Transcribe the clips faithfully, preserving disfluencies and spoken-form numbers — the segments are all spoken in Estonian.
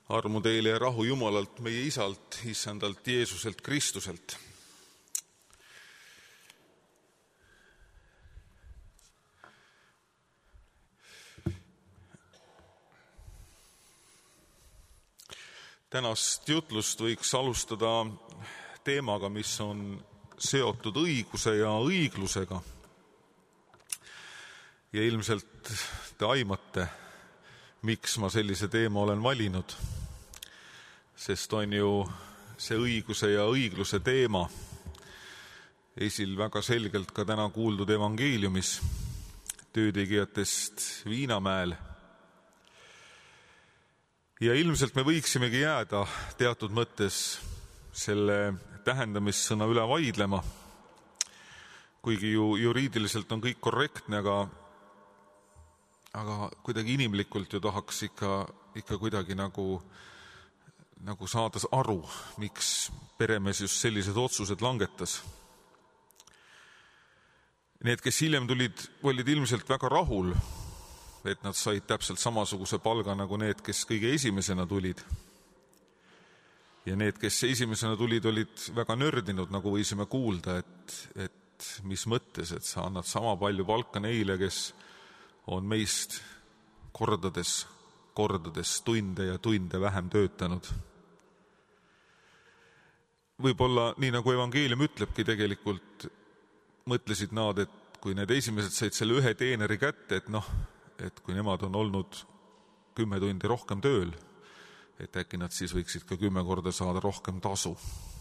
Armu teile ja rahu Jumalalt, meie Isalt, Issandalt Jeesuselt Kristuselt. Tänast jutlust võiks alustada teemaga, mis on seotud õiguse ja õiglusega. Ja ilmselt te aimate, miks ma sellise teema olen valinud, sest on ju see õiguse ja õigluse teema esil väga selgelt ka täna kuuldud evangeeliumis töötegijatest Viinamäel. Ja ilmselt me võiksimegi jääda teatud mõttes selle tähendamissõna üle vaidlema, kuigi ju juriidiliselt on kõik korrektne, aga aga kuidagi inimlikult ju tahaks ikka, ikka kuidagi nagu, nagu saada aru, miks peremees just sellised otsused langetas. Need, kes hiljem tulid, olid ilmselt väga rahul, et nad said täpselt samasuguse palga nagu need, kes kõige esimesena tulid. Ja need, kes esimesena tulid, olid väga nördinud, nagu võisime kuulda, et, et mis mõttes, et sa annad sama palju palka neile, kes on meist kordades, kordades tunde ja tunde vähem töötanud. Võib-olla, nii nagu evangeelium ütlebki, tegelikult mõtlesid nad, et kui need esimesed said selle ühe teeneri kätte, et noh, et kui nemad on olnud kümme tundi rohkem tööl, et äkki nad siis võiksid ka kümme korda saada rohkem tasu.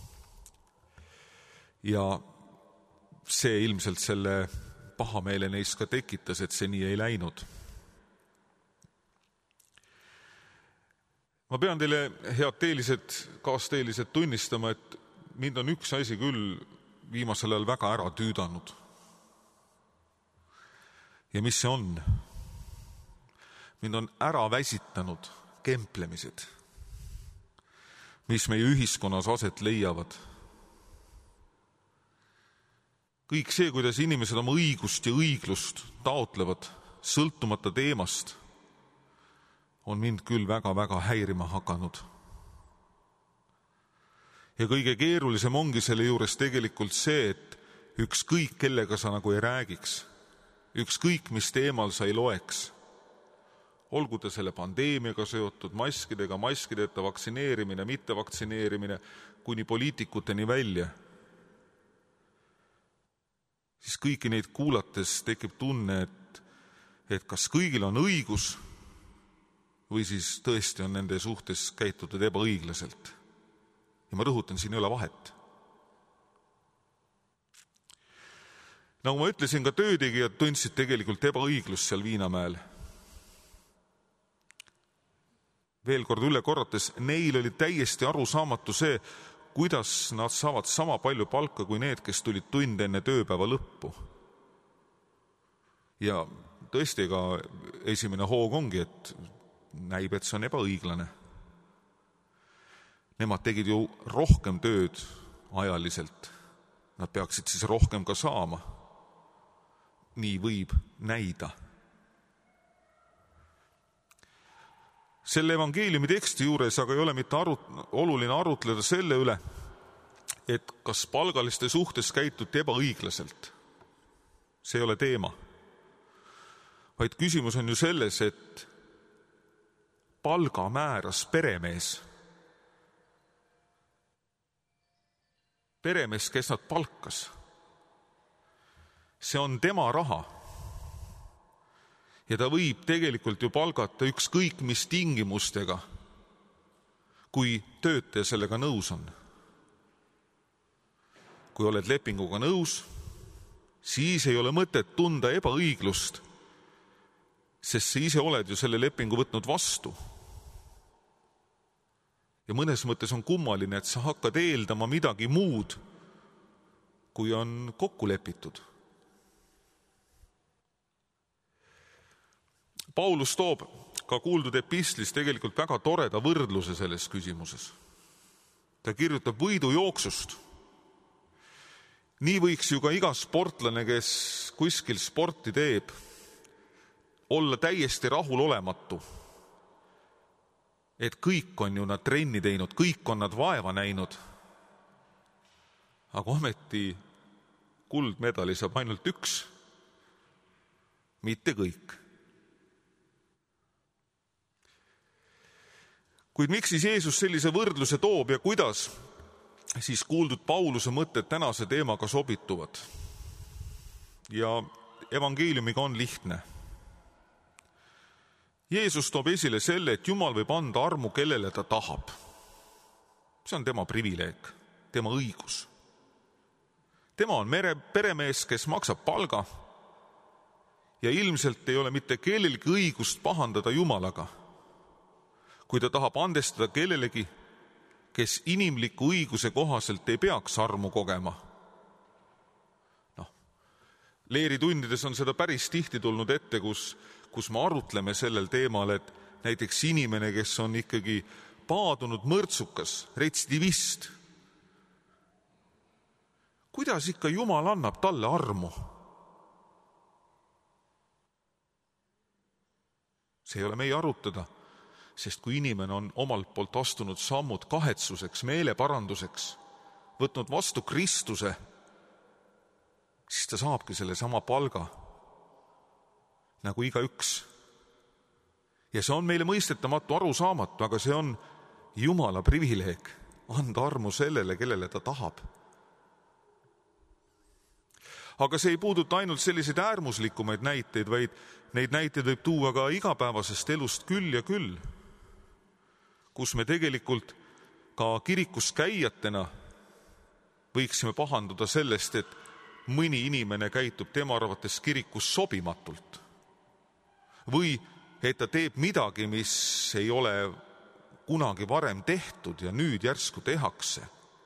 Ja see ilmselt selle pahameele neis ka tekitas, et see nii ei läinud. Ma pean teile, head teelised, kaasteelised, tunnistama, et mind on üks asi küll viimasel ajal väga ära tüüdanud. Ja mis see on? Mind on ära väsitanud kemplemised, mis meie ühiskonnas aset leiavad. Kõik see, kuidas inimesed oma õigust ja õiglust taotlevad, sõltumata teemast, on mind küll väga-väga häirima hakanud. Ja kõige keerulisem ongi selle juures tegelikult see, et ükskõik kellega sa nagu ei räägiks, ükskõik mis teemal sa ei loeks, olgu ta selle pandeemiaga seotud, maskidega, maskideta, vaktsineerimine, mitte vaktsineerimine, kuni poliitikuteni välja, siis kõiki neid kuulates tekib tunne, et, et kas kõigil on õigus või siis tõesti on nende suhtes käitutud ebaõiglaselt. Ja ma rõhutan, siin ei ole vahet. Nagu ma ütlesin, ka töötegijad tundsid tegelikult ebaõiglust seal Viinamäel. Veel kord üle korrates, neil oli täiesti arusaamatu see, kuidas nad saavad sama palju palka kui need, kes tulid tund enne tööpäeva lõppu. Ja tõesti ka esimene hoog ongi, et näib, et see on ebaõiglane. Nemad tegid ju rohkem tööd ajaliselt. Nad peaksid siis rohkem ka saama. Nii võib näida. Selle evangeeliumi teksti juures aga ei ole mitte arut, oluline arutleda selle üle, et kas palgaliste suhtes käituti ebaõiglaselt. See ei ole teema. Vaid küsimus on ju selles, et palga määras peremees. Peremees, kes nad palkas. See on tema raha. Ja ta võib tegelikult ju palgata ükskõik mis tingimustega, kui töötaja sellega nõus on. Kui oled lepinguga nõus, siis ei ole mõtet tunda ebaõiglust, sest sa ise oled ju selle lepingu võtnud vastu. Ja mõnes mõttes on kummaline, et sa hakkad eeldama midagi muud, kui on kokku lepitud. Paulus toob ka kuuldud epistlis tegelikult väga toreda võrdluse selles küsimuses. Ta kirjutab võidujooksust. Nii võiks ju ka iga sportlane, kes kuskil sporti teeb, olla täiesti rahulolematu, et kõik on ju nad trenni teinud, kõik on nad vaeva näinud. Aga ometi kuldmedali saab ainult üks, mitte kõik. Kuid miks siis Jeesus sellise võrdluse toob ja kuidas siis kuuldud Pauluse mõtted tänase teemaga sobituvad? Ja evangeeliumiga on lihtne. Jeesus toob esile selle, et Jumal võib anda armu, kellele ta tahab. See on tema privileeg, tema õigus. Tema on mere, peremees, kes maksab palga ja ilmselt ei ole mitte kellelgi õigust pahandada Jumalaga, kui ta tahab andestada kellelegi, kes inimliku õiguse kohaselt ei peaks armu kogema. No, leeritundides on seda päris tihti tulnud ette, kus, kus me arutleme sellel teemal, et näiteks inimene, kes on ikkagi paadunud mõrtsukas, retsidivist, kuidas ikka Jumal annab talle armu? See ei ole meie arutada. Sest kui inimene on omalt poolt astunud sammud kahetsuseks, meeleparanduseks, võtnud vastu Kristuse, siis ta saabki selle sama palga nagu igaüks. Ja see on meile mõistetamatu, arusaamatu, aga see on Jumala privileeg anda armu sellele, kellele ta tahab. Aga see ei puuduta ainult selliseid äärmuslikumaid näiteid, vaid neid näiteid võib tuua ka igapäevasest elust küll ja küll, kus me tegelikult ka kirikus käijatena võiksime pahanduda sellest, et mõni inimene käitub tema arvates kirikus sobimatult. Või et ta teeb midagi, mis ei ole kunagi varem tehtud ja nüüd järsku tehakse.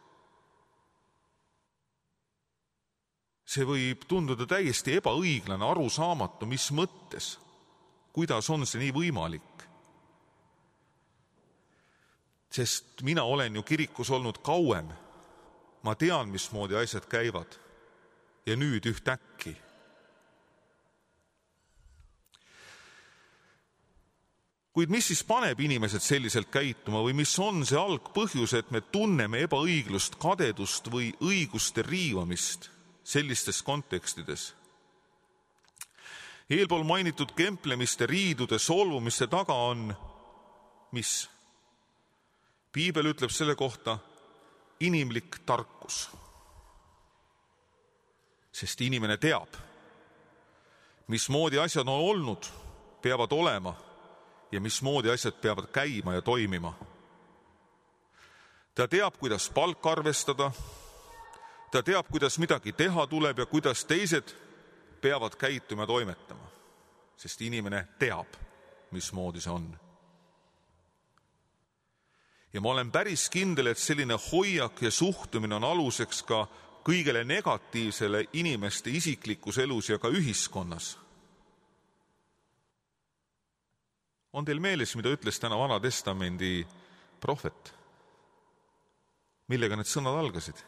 See võib tunduda täiesti ebaõiglane, arusaamatu, mis mõttes, kuidas on see nii võimalik. Sest mina olen ju kirikus olnud kauem. Ma tean, mismoodi asjad käivad. Ja nüüd ühtäkki. Kuid mis siis paneb inimesed selliselt käituma või mis on see algpõhjus, et me tunneme ebaõiglust, kadedust või õiguste riivamist sellistes kontekstides? Eelpool mainitud kemplemiste, riidude, solvumiste taga on mis? Piibel ütleb selle kohta inimlik tarkus. Sest inimene teab, mismoodi asjad on olnud, peavad olema ja mismoodi asjad peavad käima ja toimima. Ta teab, kuidas palka arvestada, ta teab, kuidas midagi teha tuleb ja kuidas teised peavad käituma ja toimetama. Sest inimene teab, mismoodi see on. Ja ma olen päris kindel, et selline hoiak ja suhtumine on aluseks ka kõigele negatiivsele inimeste isiklikus elus ja ka ühiskonnas. On teil meeles, mida ütles täna Vana Testamendi prohvet? Millega need sõnad algasid?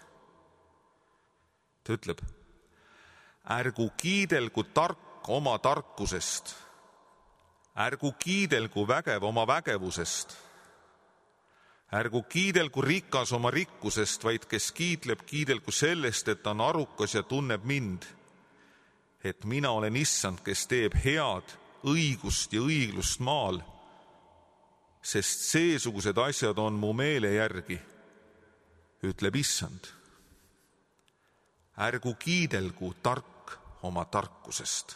Ta ütleb, ärgu kiidelgu tark oma tarkusest, ärgu kiidelgu vägev oma vägevusest, ärgu kiidelgu rikas oma rikkusest, vaid kes kiidleb, kiidelgu sellest, et ta on arukas ja tunneb mind, et mina olen issand, kes teeb head, õigust ja õiglust maal, sest seesugused asjad on mu meele järgi, ütleb issand. Ärgu kiidelgu tark oma tarkusest.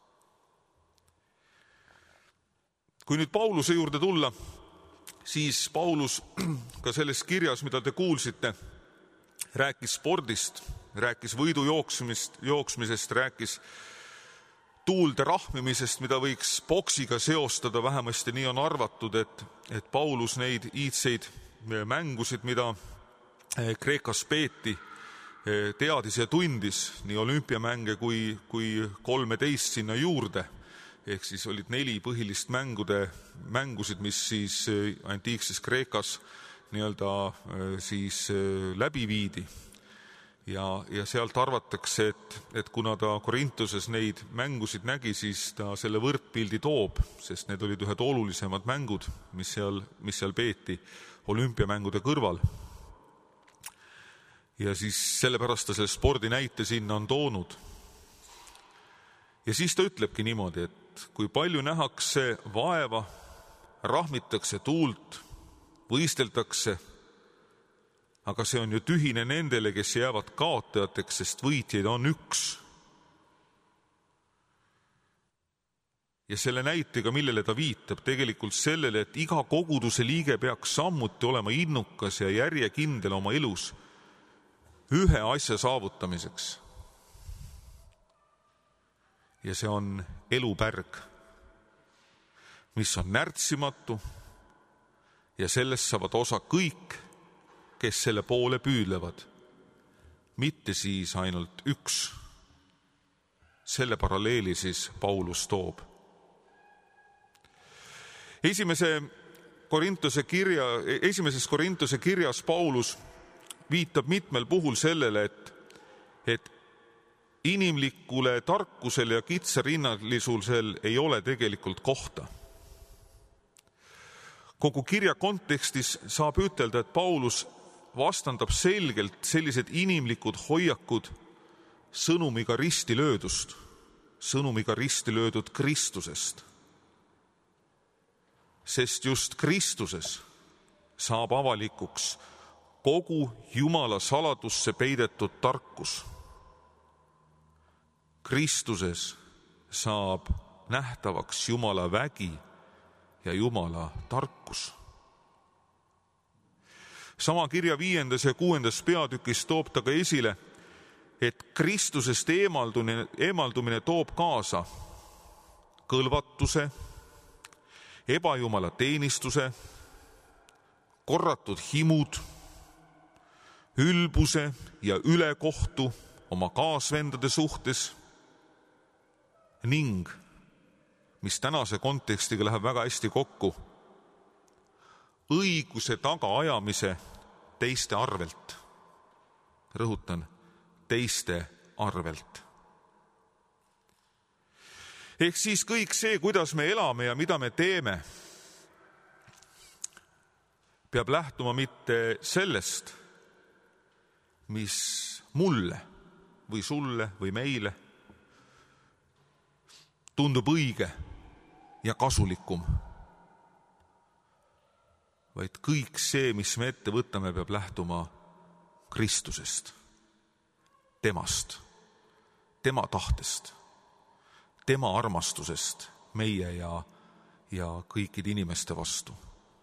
Kui nüüd Pauluse juurde tulla, siis Paulus ka selles kirjas, mida te kuulsite, rääkis spordist, rääkis võidu jooksmist, jooksmisest, rääkis tuulde rahmimisest, mida võiks boksiga seostada, vähemasti nii on arvatud, et, et Paulus neid iidseid mängusid, mida Kreekas peeti, teadis ja tundis, nii olümpiamänge kui, kui kolmeteist sinna juurde. Ehk siis olid neli põhilist mängude, mängusid, mis siis antiikses Kreekas nii-öelda siis läbi viidi. Ja, ja sealt arvatakse, et, et kuna ta Korintuses neid mängusid nägi, siis ta selle võrdpildi toob, sest need olid ühed olulisemad mängud, mis seal, mis seal peeti olümpiamängude kõrval. Ja siis sellepärast ta selle spordinäite sinna on toonud. Ja siis ta ütlebki niimoodi, et kui palju nähakse vaeva, rahmitakse tuult, võisteldakse, aga see on ju tühine nendele, kes jäävad kaotajateks, sest võitjaid on üks. Ja selle näitega, millele ta viitab, tegelikult sellele, et iga koguduse liige peaks samuti olema innukas ja järjekindel oma elus ühe asja saavutamiseks. Ja see on elupärg, mis on närtsimatu ja sellest saavad osa kõik, kes selle poole püüdlevad, mitte siis ainult üks. Selle paralleeli siis Paulus toob. Esimese Korintuse kirja, esimeses Korintuse kirjas Paulus viitab mitmel puhul sellele, et, et inimlikule tarkusele ja kitsarinnalisusel ei ole tegelikult kohta. Kogu kirja kontekstis saab ütelda, et Paulus vastandab selgelt sellised inimlikud hoiakud sõnumiga risti löödust, sõnumiga risti löödud Kristusest. Sest just Kristuses saab avalikuks kogu Jumala saladusse peidetud tarkus. Kristuses saab nähtavaks Jumala vägi ja Jumala tarkus. Sama kirja viiendas ja kuuendas peatükis toob ta ka esile, et Kristusest eemaldumine, eemaldumine toob kaasa kõlvatuse, ebajumala teenistuse, korratud himud, ülbuse ja ülekohtu oma kaasvendade suhtes ning, mis tänase kontekstiga läheb väga hästi kokku, õiguse tagaajamise teiste arvelt. Rõhutan, teiste arvelt. Ehk siis kõik see, kuidas me elame ja mida me teeme, peab lähtuma mitte sellest, mis mulle või sulle või meile tundub õige ja kasulikum, vaid kõik see, mis me ette võtame, peab lähtuma Kristusest, temast, tema tahtest, tema armastusest meie ja, ja kõikide inimeste vastu.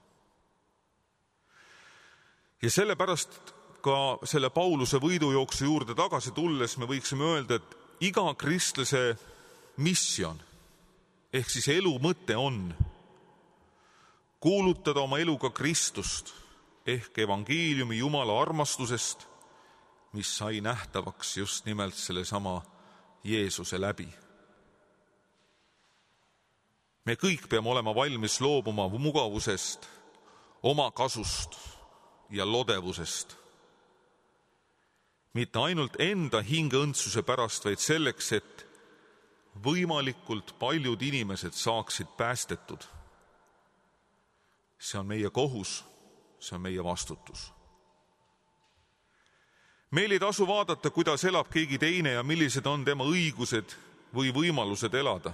Ja sellepärast ka selle Pauluse võidujooksu juurde tagasi tulles me võiksime öelda, et iga kristlase missioon ehk siis elu mõte on kuulutada oma eluga Kristust ehk evangeeliumi Jumala armastusest, mis sai nähtavaks just nimelt sellesama Jeesuse läbi. Me kõik peame olema valmis loobuma mugavusest, oma kasust ja lodevusest. Mitte ainult enda hingeõndsuse pärast, vaid selleks, et võimalikult paljud inimesed saaksid päästetud. See on meie kohus, see on meie vastutus. Meil ei tasu vaadata, kuidas elab keegi teine ja millised on tema õigused või võimalused elada.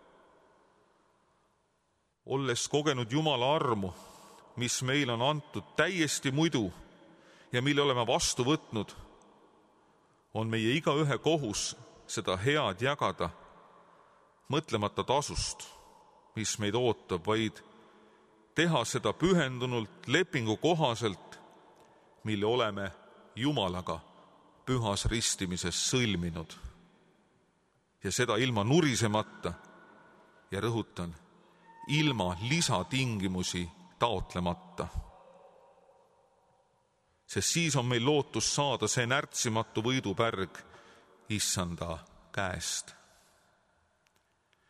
Olles kogenud Jumala armu, mis meil on antud täiesti muidu ja mille oleme vastu võtnud, on meie igaühe kohus seda head jagada, mõtlemata tasust, mis meid ootab, vaid teha seda pühendunult lepingu kohaselt, mille oleme Jumalaga pühas ristimises sõlminud. Ja seda ilma nurisemata ja rõhutan, ilma lisatingimusi taotlemata. Sest siis on meil lootus saada see närtsimatu võidupärg issanda käest.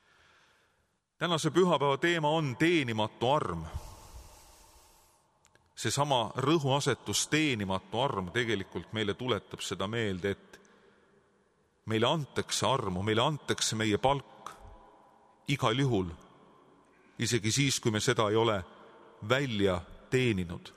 Tänase pühapäeva teema on teenimatu arm. seesama rõhuasetus teenimatu arm tegelikult meile tuletab seda meelde, et meile antakse armu, meile antakse meie palk igal juhul, isegi siis, kui me seda ei ole välja teeninud.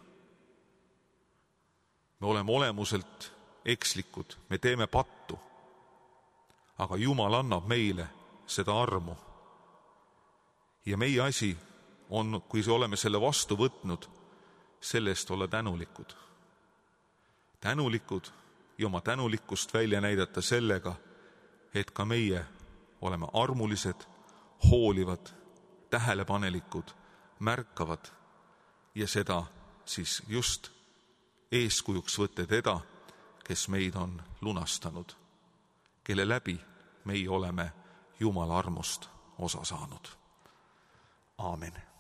Me oleme olemuselt ekslikud, me teeme pattu, aga Jumal annab meile seda armu. Ja meie asi on, kui oleme selle vastu võtnud, sellest olla tänulikud. Tänulikud ja oma tänulikkust välja näidata sellega, et ka meie oleme armulised, hoolivad, tähelepanelikud, märkavad ja seda siis just eeskujuks võtte teda, kes meid on lunastanud, kelle läbi meie oleme Jumala armust osa saanud. Aamen.